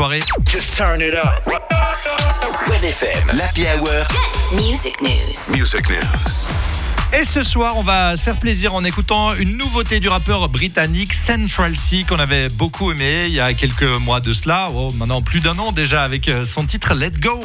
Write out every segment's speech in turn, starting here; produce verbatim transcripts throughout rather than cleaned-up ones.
soirée. Just turn it up. Red F M, l'Happy Hour. Music News. Music News. Et ce soir, on va se faire plaisir en écoutant une nouveauté du rappeur britannique Central Cee qu'on avait beaucoup aimé il y a quelques mois de cela, oh, maintenant plus d'un an déjà, avec son titre Let Go.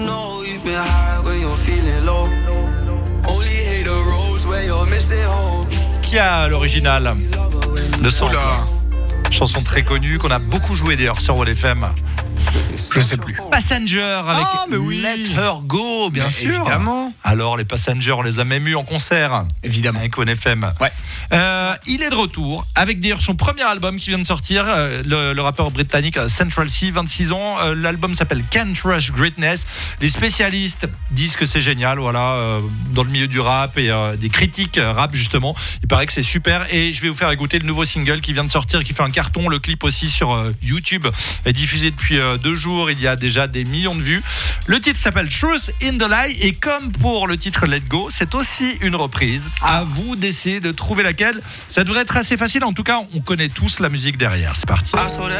Qui a l'original de son chanson très connue qu'on a beaucoup joué d'ailleurs sur Red F M. Je sais plus. Passenger avec ah, mais oui. Let Her Go, bien mais sûr. Évidemment. Alors les Passengers, on les a même eu en concert. Évidemment. Avec Red F M. Ouais. Euh, il est de retour avec d'ailleurs son premier album qui vient de sortir. Euh, le, le rappeur britannique Central Cee, vingt-six ans. Euh, l'album s'appelle Can't Rush Greatness. Les spécialistes disent que c'est génial, voilà, euh, dans le milieu du rap et euh, des critiques euh, rap justement. Il paraît que c'est super et je vais vous faire écouter le nouveau single qui vient de sortir, qui fait un carton. Le clip aussi sur euh, YouTube est diffusé depuis euh, deux jours. Il y a déjà des millions de vues. Le titre s'appelle Truth in the Lie et comme pour le titre Let Go, c'est aussi une reprise. À vous d'essayer de trouver laquelle. Ça devrait être assez facile. En tout cas, on connaît tous la musique derrière. C'est parti.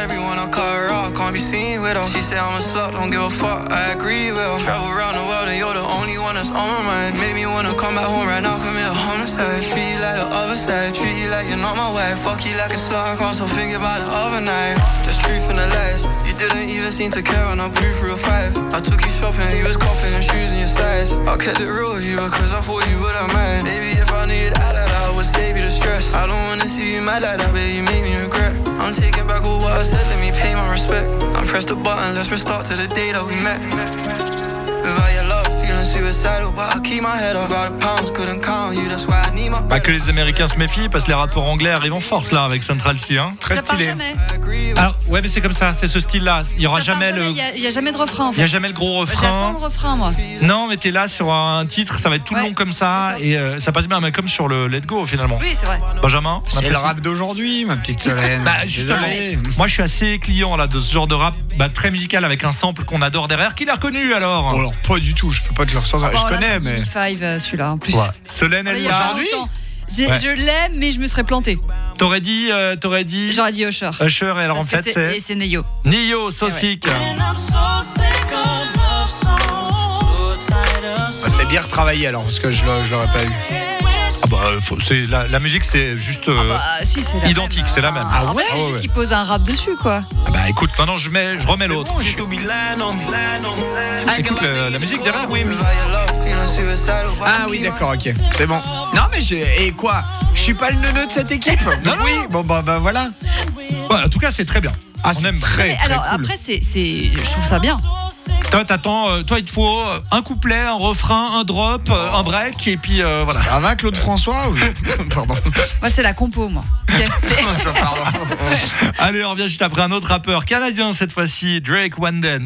Seem to care when I blew through a five. I took you shopping, you was copping and shoes in your size. I kept it real with you because I thought you wouldn't mind. Baby, if I knew that like that, I would save you the stress. I don't wanna see you mad like that, baby, you made me regret. I'm taking back all what I said, let me pay my respect. I press the button, let's restart to the day that we met. Without your love, feeling suicidal, but I keep my head off all the pounds, couldn't count you, that's why I need my. Pas que les Américains se méfient parce que les rappeurs anglais arrivent en force là avec Central Cee, hein. Très ça part stylé. jamais. Alors ouais, mais c'est comme ça, c'est ce style-là. Il y aura Ça part jamais le, Il y a, il y a jamais de refrain en il y fait. a jamais le gros J'attends refrain. le refrain moi. Non, mais t'es là sur un titre, ça va être tout le Ouais. long comme ça et euh, ça passe bien, mais comme sur le Let Go finalement. Oui, c'est vrai. Benjamin, C'est le l'impression- rap d'aujourd'hui, ma petite Solène. Bah, justement, Désolé. moi je suis assez client là de ce genre de rap, bah, très musical avec un sample qu'on adore derrière. Qui l'a reconnu alors? Bon, alors pas du tout, je peux pas te le ressentir. Bon, Je là, connais, mais. Five, euh, celui-là en plus. Ouais. Solène, Voilà, elle il y a l'a. pas Aujourd'hui longtemps. J'ai- Ouais. Je l'aime, mais je me serais plantée. T'aurais dit, euh, t'aurais dit. J'aurais dit Usher. Usher, et alors Parce en que fait c'est, c'est et c'est Neyo. Nio, So Eh ouais. Sick. Ah, c'est bien retravaillé alors, parce que je l'a- je l'aurais pas eu. Ah bah, faut- c'est la, la musique c'est juste euh, Ah bah si, c'est la identique, même. c'est la même. Ah En ouais fait, c'est Ah juste ouais. qu'il pose un rap dessus quoi. Ah bah écoute, maintenant je mets, je remets l'autre. Bon, je- Écoute le- la musique derrière. Ah oui, d'accord, ok. C'est bon. Non, mais j'ai. Et quoi? Je suis pas le neuneu de cette équipe? Non, Oui, bon, bah, bah voilà. Ouais, en tout cas c'est très bien. Ah, On c'est aime. très, Mais très alors cool. après, c'est, c'est, je trouve ça bien. Toi t'attends, euh, toi il te faut euh, un couplet, un refrain, un drop, euh, un break et puis euh, voilà. Ça va, Claude François ou... Pardon. Moi, c'est la compo, moi. Ok. C'est- Pardon. Allez, on revient juste après un autre rappeur canadien cette fois-ci, Drake Wanden.